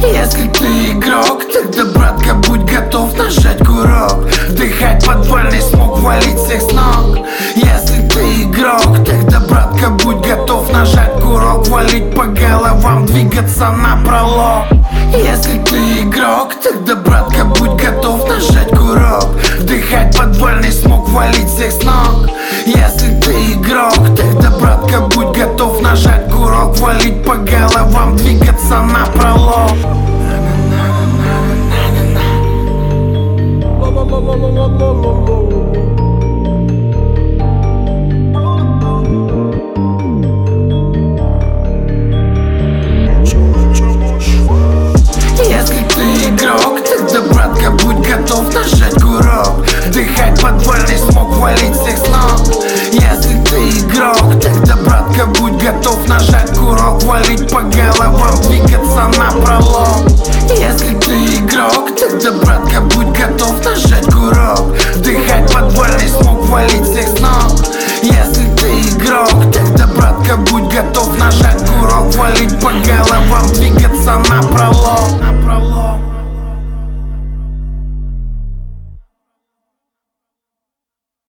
Если ты игрок, тогда, братка, будь готов нажать курок. Вдыхать подвальный смог, валить всех с ног. Если ты игрок, тогда, братка, будь готов нажать курок, валить по головам, двигаться напролом. Если ты игрок, тогда, братка, будь готов нажать курок. Вдыхать подвальный смог, валить всех с ног. Если ты игрок, тогда, братка, будь готов нажать курок, валить по головам, двигаться напролом. Если ты игрок, тогда, братка, будь готов нажать курок. Вдыхать подвальный смог, валить всех с ног. Если ты игрок, тогда, братка, будь готов нажать курок, валить по головам, двигаться напролом. Если ты игрок, тогда, братка, будь готов нажать курок. Вдыхать подвальный смог, валить всех с ног. Если ты игрок, тогда, братка, будь готов нажать курок, валить по головам, двигаться напролом.